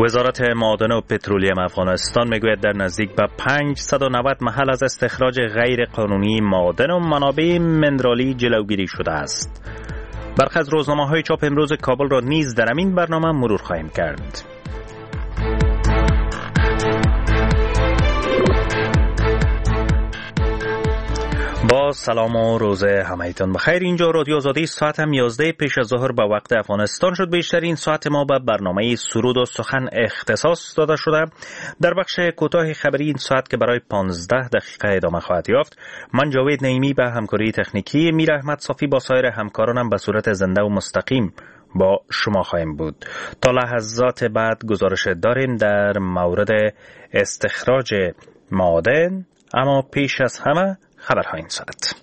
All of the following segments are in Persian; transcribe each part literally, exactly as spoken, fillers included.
وزارت معادن و پترولیم افغانستان میگوید در نزدیک به پانصد و نود محل از استخراج غیر قانونی معادن و منابع منرالی جلوگیری شده است. برخی از روزنامه‌های چاپ امروز کابل را نیز در همین برنامه مرور خواهیم کرد. با سلام و روز همه‌تان بخیر. اینجا رادیو آزادی، ساعت هم یازده پیش از ظهر به وقت افغانستان شد. بیشترین ساعت ما به برنامه سرود و سخن اختصاص داده شده. در بخش کوتاه خبری این ساعت که برای پانزده دقیقه ادامه خواهد یافت، من جاوید نعیمی به همکاری تکنیکی میر احمد صافی با سایر همکارانم به صورت زنده و مستقیم با شما خواهیم بود. تا لحظات بعد گزارش داریم در مورد استخراج معادن، اما پیش از همه خبرهای این ساعت.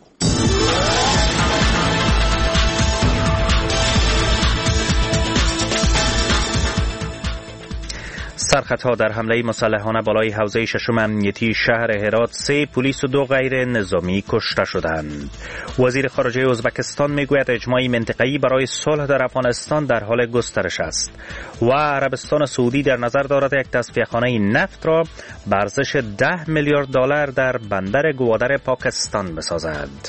سرخطها در حمله مسلحانه بالای حوزه ششم امنیتی شهر هرات، سه پلیس و دو غیر نظامی کشته شدند. وزیر خارجه ازبکستان میگوید اجماع منطقه‌ای برای صلح در افغانستان در حال گسترش است و عربستان سعودی در نظر دارد یک تصفیه‌خانه نفت را به ارزش ده میلیارد دلار در بندر گوادر پاکستان بسازد.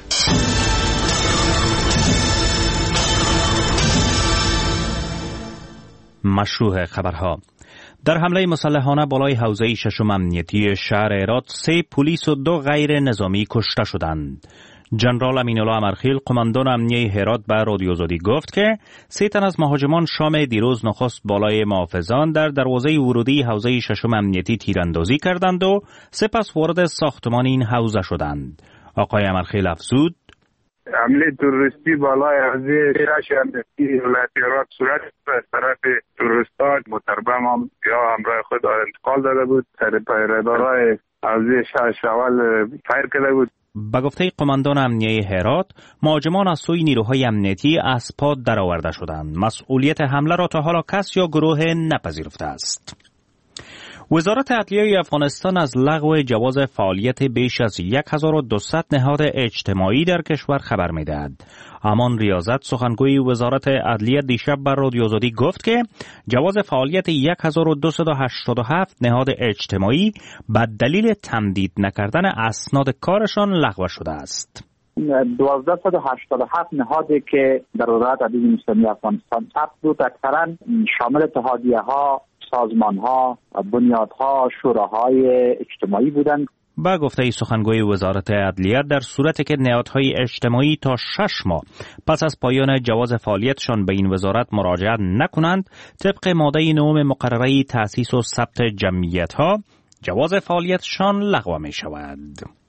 مشروع خبرها. در حمله مسلحانه بالای حوزه ششم امنیتی شهر هرات، سه پلیس و دو غیر نظامی کشته شدند. جنرال امینالله امرخیل، قماندان امنیه هرات، به رادیو آزادی گفت که سه تن از مهاجمان شام دیروز نخست بالای محافظان در دروازه ورودی حوزه ششم امنیتی تیراندازی کردند و سپس وارد ساختمان این حوزه شدند. آقای امرخیل افزود: حمله تروریستی بالای حوزه شش امنیتی ولایت هرات صورت از طرف تروریستان متربم هم یا همراه خود انتقال داده بود. سر پیره‌دارای حوزه شش اول فایر کرده بود. به گفته قماندان امنیه هرات، مهاجمان از سوی نیروهای امنیتی از پا درآورده شدند. مسئولیت حمله را تا حالا کس یا گروه نپذیرفته است. وزارت عدلیه افغانستان از لغو جواز فعالیت بیش از هزار و دویست نهاد اجتماعی در کشور خبر می‌دهد. امان ریاضت، سخنگوی وزارت عدلیه، دیشب بر رادیو آزادی گفت که جواز فعالیت هزار و دویست و هشتاد و هفت نهاد اجتماعی به دلیل تمدید نکردن اسناد کارشان لغو شده است. دوازده و هشتاد و هفت نهادی که در وزارت عدلیه اسلامی افغانستان ثبت بود، اکثرا شامل اتحادیه‌ها، سازمان‌ها، بنیادها، شوراهای اجتماعی بودند. با گفته سخنگوی وزارت عدلیه، در صورتی که نهادهای اجتماعی تا شش ماه پس از پایان جواز فعالیتشان به این وزارت مراجعه نکنند، طبق ماده نهم مقرره تأسیس و ثبت جمعیت‌ها، جواز فعالیتشان لغو می‌شود.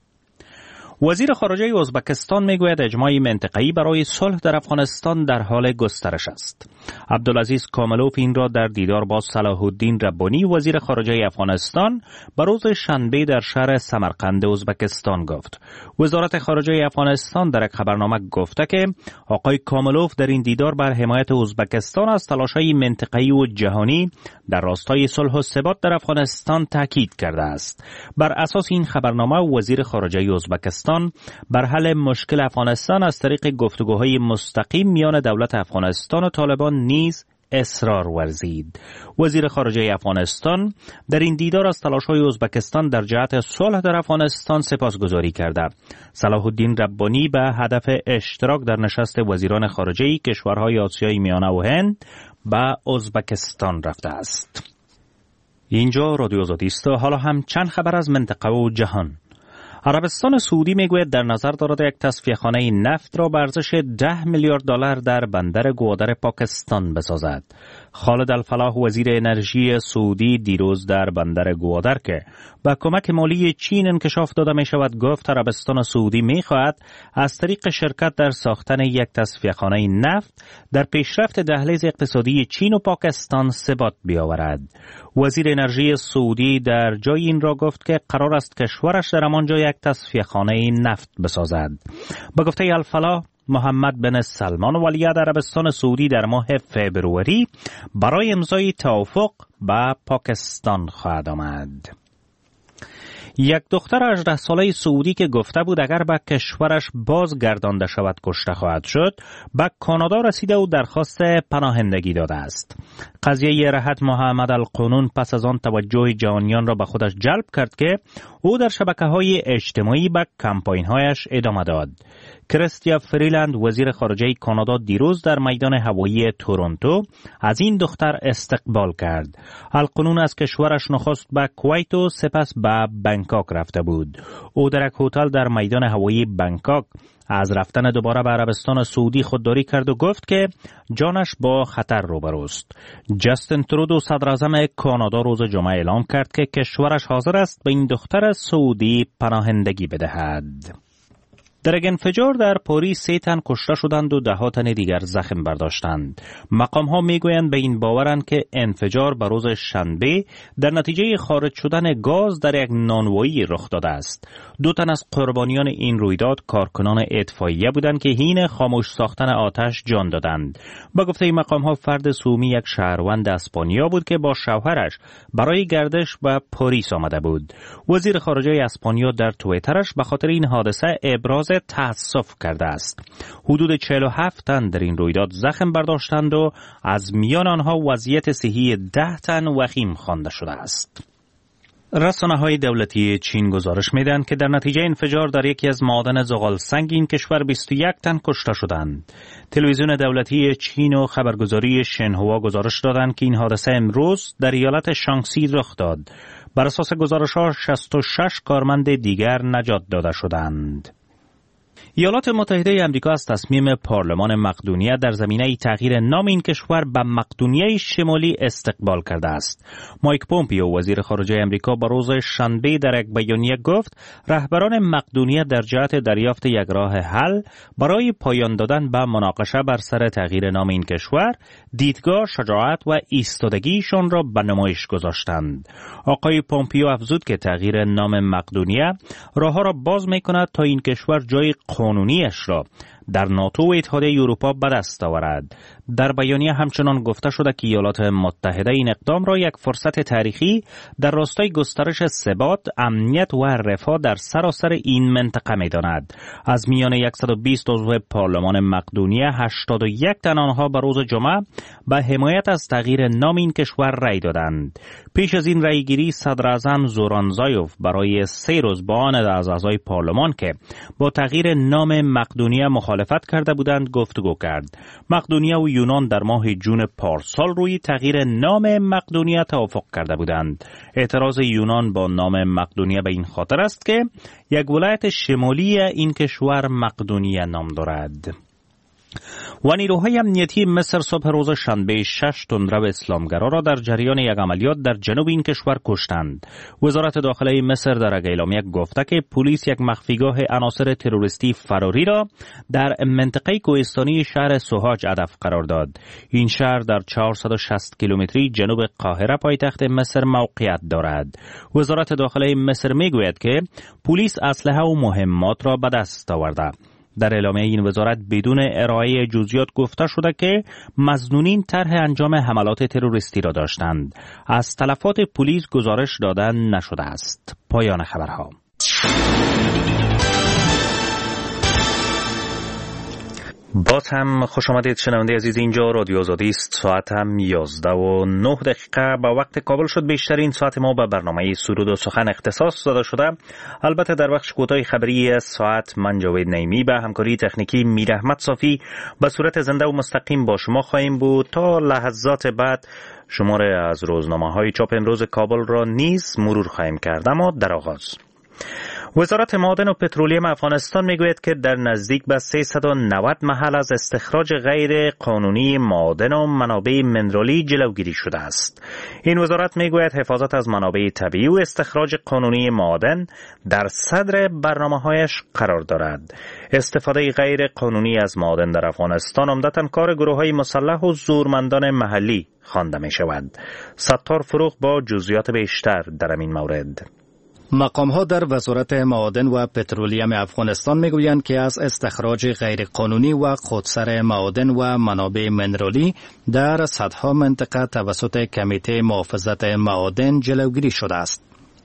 وزیر خارجه ازبکستان میگوید اجماع منطقه‌ای برای صلح در افغانستان در حال گسترش است. عبدالعزیز کاملوف این را در دیدار با صلاح الدین ربانی، وزیر خارجه افغانستان، به روز شنبه در شهر سمرقند ازبکستان گفت. وزارت خارجه افغانستان در یک خبرنامه گفته که آقای کاملوف در این دیدار بر حمایت ازبکستان از تلاش‌های منطقه‌ای و جهانی در راستای صلح و ثبات در افغانستان تاکید کرده است. بر اساس این خبرنامه، وزیر خارجه ازبکستان بر حل مشکل افغانستان از طریق گفتگوهای مستقیم میان دولت افغانستان و طالبان نیز اصرار ورزید. وزیر خارجه افغانستان در این دیدار از تلاش‌های ازبکستان در جهت صلح در افغانستان سپاسگزاری کرده. صلاح الدین ربانی به هدف اشتراک در نشست وزیران خارجه کشورهای آسیای میانه و هند به ازبکستان رفته است. اینجا رادیو آزادی است. حالا هم چند خبر از منطقه و جهان. عربستان سعودی میگوید در نظر دارد یک تصفیه‌خانه نفت را به ارزش ده میلیارد دلار در بندر گوادر پاکستان بسازد. خالد الفلاح، وزیر انرژی سعودی، دیروز در بندر گوادر که با کمک مالی چین انکشاف داده می شود گفت عربستان سعودی می خواهد از طریق شرکت در ساختن یک تصفیه‌خانه نفت در پیشرفت دهلیز اقتصادی چین و پاکستان ثبات بیاورد. وزیر انرژی سعودی در جای این را گفت که قرار است کشورش در همانجا یک تصفیه‌خانه نفت بسازد. با گفته الفلاح، محمد بن سلمان ولیعهد عربستان سعودی در ماه فبروری برای امضای توافق با پاکستان خواهد آمد. یک دختر هجده ساله سعودی که گفته بود اگر به کشورش بازگردانده شود کشته خواهد شد، به کانادا رسیده و درخواست پناهندگی داده است. قضیه راحت محمد القانون پس از آن توجه جهانیان را به خودش جلب کرد که او در شبکه‌های اجتماعی به کمپاین‌هایش ادامه داد. کریستیا فریلند وزیر خارجه کانادا دیروز در میدان هوایی تورنتو از این دختر استقبال کرد. القانون از کشورش نخست به کویت و سپس به بانکوک رفته بود. او در یک هتل در میدان هوایی بانکوک از رفتن دوباره به عربستان سعودی خودداری کرد و گفت که جانش با خطر روبروست. جاستین ترودو صدر اعظم کانادا روز جمعه اعلام کرد که کشورش حاضر است به این دختر سعودی پناهندگی بدهد. در یک انفجار در پاریس سه تن کشته شدند و ده ها تن دیگر زخم برداشتند. مقام ها میگویند به این باورند که انفجار به روز شنبه در نتیجه خارج شدن گاز در یک نانوایی رخ داده است. دو تن از قربانیان این رویداد کارکنان اطفائیه بودند که حین خاموش ساختن آتش جان دادند. با گفته مقام ها فرد سومی یک شهروند اسپانیا بود که با شوهرش برای گردش به پاریس آمده بود. وزیر خارجه اسپانیا در توییترش به خاطر این حادثه ابراز تأسف کرده است. حدود چهل و هفت تن در این رویداد زخم برداشتند و از میان آنها وضعیت صحی ده تن وخیم خوانده شده است. رسانه‌های دولتی چین گزارش می‌دهند که در نتیجه انفجار در یکی از معادن زغال سنگ این کشور بیست و یک تن کشته شدند. تلویزیون دولتی چین و خبرگزاری شنهوا گزارش دادند که این حادثه امروز در ایالت شانگسی رخ داد. بر اساس گزارش‌ها شصت و شش کارمند دیگر نجات داده شدند. ایالات متحده آمریکا از تصمیم پارلمان مقدونیه در زمینه تغییر نام این کشور به مقدونیه شمالی استقبال کرده است. مایک پومپیو وزیر خارجه آمریکا با روز شنبه در یک بیانیه گفت رهبران مقدونیه در جهت دریافت یک راه حل برای پایان دادن به مناقشه بر سر تغییر نام این کشور دیدگاه، شجاعت و ایستادگیشان را به نمایش گذاشتند. آقای پومپیو افزود که تغییر نام مقدونیه راهها را باز می‌کند تا این کشور جای قانونیش را در ناتو و اتحادیه اروپا به دست آورد. در بیانیه همچنان گفته شده که ایالات متحده این اقدام را یک فرصت تاریخی در راستای گسترش ثبات، امنیت و رفاه در سراسر این منطقه می‌داند. از میان صد و بیست عضو پارلمان مقدونیه هشتاد و یک تن آنها به روز جمعه به حمایت از تغییر نام این کشور رأی دادند. پیش از این رأیگیری صدر اعظم زوران زایوف برای سه روز با آن از اعضای پارلمان که با تغییر نام مقدونیه مخالفت کرده بودند گفتگو کرد. مقدونیه و یونان در ماه جون پارسال روی تغییر نام مقدونیه توافق کرده بودند. اعتراض یونان با نام مقدونیه به این خاطر است که یک ولایت شمالی این کشور مقدونیه نام دارد. و نیروهای امنیتی مصر صبح روز شنبه شش تندرو اسلامگرا را در جریان یک عملیات در جنوب این کشور کشتند. وزارت داخله مصر در یک اعلامیه گفته که پلیس یک مخفیگاه عناصر تروریستی فراری را در منطقه کوهستانی شهر سوهاج هدف قرار داد. این شهر در چهارصد و شصت کیلومتری جنوب قاهره پایتخت مصر موقعیت دارد. وزارت داخله مصر میگوید که پلیس اسلحه و مهمات را به دست آورده. در اعلامیه این وزارت بدون ارائه جزئیات گفته شده که مظنونین طرح انجام حملات تروریستی را داشتند. از تلفات پلیس گزارش داده نشده است. پایان خبرها. باز هم خوش آمدید شنونده عزیز، اینجا رادیو آزادی است. ساعت هم یازده و نه دقیقه با وقت کابل شد. بیشترین ساعت ما به برنامه سرود و سخن اختصاص داده شده. البته در بخش کوتاه خبری ساعت من جاوید نعیمی به همکاری تکنیکی میر احمد صافی به صورت زنده و مستقیم با شما خواهیم بود. تا لحظات بعد شماره از روزنامه‌های چاپ امروز کابل را نیز مرور خواهیم کرد. اما در آغاز وزارت معادن و پترولیم افغانستان میگوید که در نزدیک به سیصد و نود محل از استخراج غیر قانونی معادن و منابع منرالی جلوگیری شده است. این وزارت میگوید حفاظت از منابع طبیعی و استخراج قانونی معادن در صدر برنامه‌هایش قرار دارد. استفاده غیر قانونی از معادن در افغانستان عمدتاً کار گروه‌های مسلح و زورمندان محلی خوانده می‌شود. ستار فروغ با جزئیات بیشتر در این مورد. مقام‌ها در وزارت معادن و پترولیم افغانستان میگویند که از استخراج غیرقانونی و خودسر معادن و منابع منرالی در صدها منطقه توسط کمیته محافظت معادن جلوگیری شده است.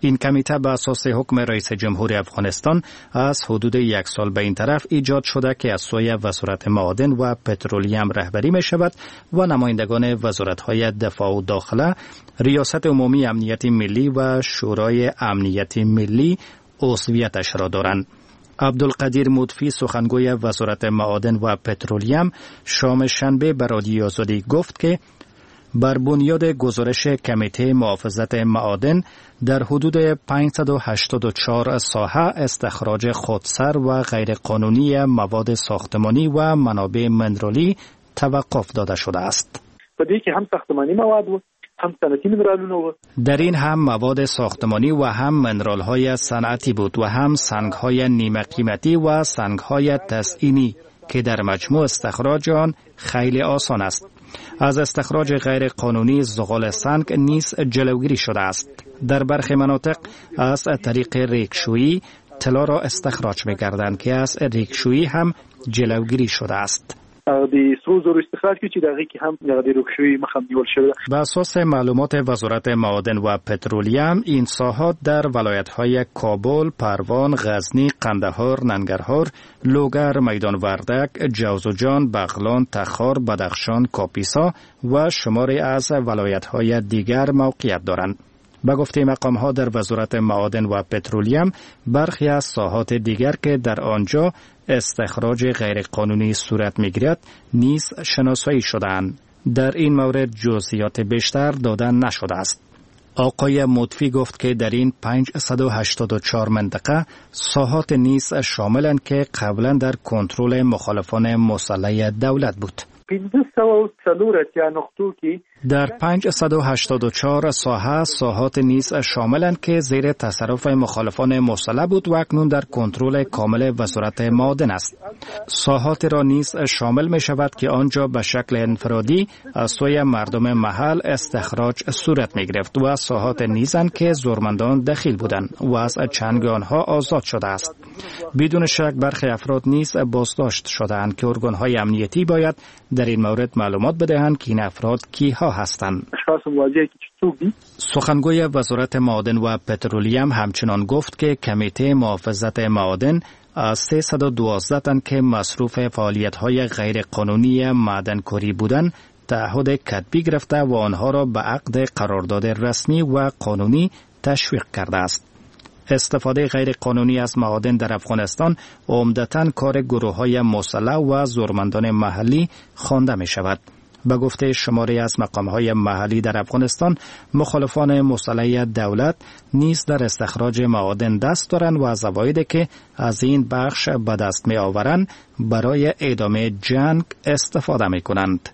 این کمیته به اساس حکم رئیس جمهور افغانستان از حدود یک سال به این طرف ایجاد شده که از سوی وزارت معادن و پترولیم رهبری می شود و نمایندگان وزارت‌های دفاع و داخله، ریاست عمومی امنیت ملی و شورای امنیت ملی عضویتش را دارند. عبدالقدیر مضفی سخنگوی وزارت معادن و پترولیم شام شنبه به رادیو آزادی گفت که بر بنیاد گزارش کمیته محافظت معادن در حدود پانصد و هشتاد و چهار ساحه استخراج خودسر و غیرقانونی مواد ساختمانی و منابع منرالی توقف داده شده است. بدی که هم ساختمانی مواد و هم صنعتی منرالونه و در این هم مواد ساختمانی و هم منرال‌های صنعتی بود و هم سنگ‌های نیمه قیمتی و سنگ‌های تزئینی که در مجموع استخراج آن خیلی آسان است. از استخراج غیر قانونی زغال سنگ نیز جلوگیری شده است. در برخی مناطق از طریق ریکشویی طلا را استخراج می‌کردند که از ریکشویی هم جلوگیری شده است. د سرو زرو استخراج کې چې دغه کې هم د ریکشویی مخه نیول شوی. بر اساس معلومات وزارت معادن و پترولیم این ساحات در ولایت‌های کابل، پروان، غزنی، قندهار، ننگرهار، لوگر، میدان وردک، جوزجان، بغلان، تخار، بدخشان، کاپیسا و شماری از ولایت‌های دیگر موقعیت دارند. به گفته مقام‌ها در وزارت معادن و پترولیم برخی از ساحات دیگر که در آنجا استخراج غیرقانونی صورت می‌گیرد نیز شناسایی شده‌اند. در این مورد جزئیات بیشتر داده نشده است. آقای مضفی گفت که در این پانصد و هشتاد و چهار منطقه ساحات نیز شاملند که قبلا در کنترل مخالفان مسلح دولت بود. در پانصد و هشتاد و چهار ساحه ساحات نیز شاملند که زیر تصرف مخالفان مسلح بود و اکنون در کنترل کامل وزارت معادن است. ساحات را نیز شامل می شود که آنجا به شکل انفرادی از سوی مردم محل استخراج صورت می گرفت و ساحات نیزند که زورمندان دخیل بودند و از چنگ آنها آزاد شده است. بدون شک برخی افراد نیز بازداشت شدهاند که ارگان‌های امنیتی باید در این مورد معلومات بدهند که این افراد کیها هستند. سخنگوی وزارت معادن و پترولیم همچنان گفت که کمیته محافظت معادن از سیصد و دوازده تن که مصروف فعالیت‌های غیرقانونی معدنکاری بودند تعهد کتبی گرفته و آنها را به عقد قرارداد رسمی و قانونی تشویق کرده است. استفاده غیر قانونی از معادن در افغانستان عمدتاً کار گروه‌های مسلح و زورمندان محلی خوانده می شود. به گفته شماری از مقام‌های محلی در افغانستان، مخالفان مسلح دولت نیز در استخراج معادن دست دارند و از عوایدی که از این بخش به دست می آورند برای ادامه جنگ استفاده می کنند.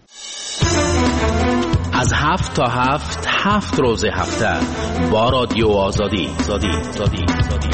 از هفت تا هفت هفت روز هفته با رادیو آزادی زادی زادی زادی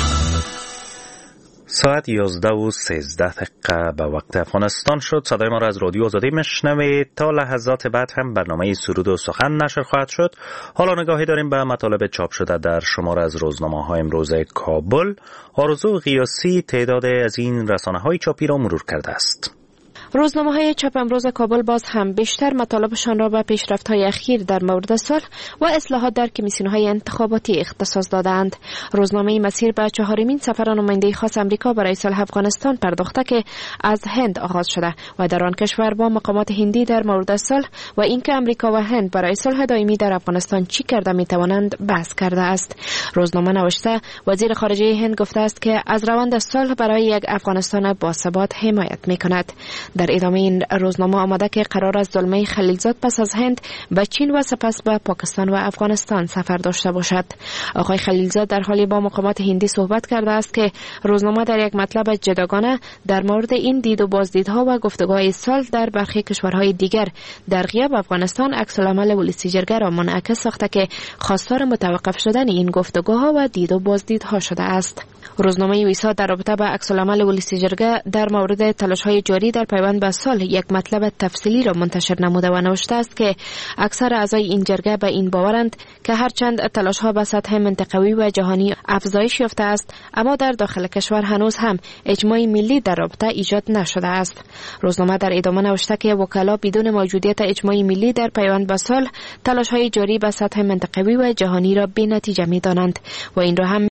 ساعت یازده و سیزده دقیقه به وقت افغانستان شد. صدای ما را از رادیو آزادی میشنوید. تا لحظات بعد هم برنامه سرود و سخن نشر خواهد شد. حالا نگاهی داریم به مطالب چاپ شده در شماره از روزنامه‌های امروز کابل. آرزو قیاسی تعداد از این رسانه‌های چاپی را مرور کرده است. روزنامه‌های چاپ امروز کابل باز هم بیشتر مطالبشان را به پیشرفت‌های اخیر در مورد صلح و اصلاحات در کمیسیون‌های انتخاباتی اختصاص دادند. روزنامه مسیر به چهارمین سفر نماینده خاص آمریکا برای صلح افغانستان پرداخته که از هند آغاز شده و در آن کشور با مقامات هندی در مورد صلح و اینکه آمریکا و هند برای صلح دائمی در افغانستان چی کرده می‌توانند بحث کرده است. روزنامه نوشته وزیر خارجه هند گفته است که از روند صلح برای یک افغانستان باثبات حمایت می‌کند. در ادامه این روزنامه آمده که قرار است زلمه خلیلزاد پس از هند به چین و سپس به پاکستان و افغانستان سفر داشته باشد. آقای خلیلزاد در حالی با مقامات هندی صحبت کرده است که روزنامه در یک مطلب جداگانه در مورد این دید و بازدیدها و گفتگوهای صلح در برخی کشورهای دیگر در غیاب افغانستان عکس‌العمل ولسی جرگه را منعکس ساخته که خواستار متوقف شدن این گفتگوها و دید و بازدیدها شده است. روزنامه ویسا در رابطه با عکس‌العمل ولسی جرگه در مورد تلاش‌های جاری در پیوند پیوند به صلح یک مطلب تفصیلی را منتشر نموده و نوشته است که اکثر اعضای این جرگه به این باورند که هرچند تلاش‌ها به سطح منطقوی و جهانی افزایش یافته است، اما در داخل کشور هنوز هم اجماع ملی در رابطه ایجاد نشده است. روزنامه در ادامه نوشته که وکلا بدون موجودیت اجماع ملی در پیوند به صلح تلاش‌های جاری به سطح منطقوی و جهانی را بی‌نتیجه می‌دانند و این را هم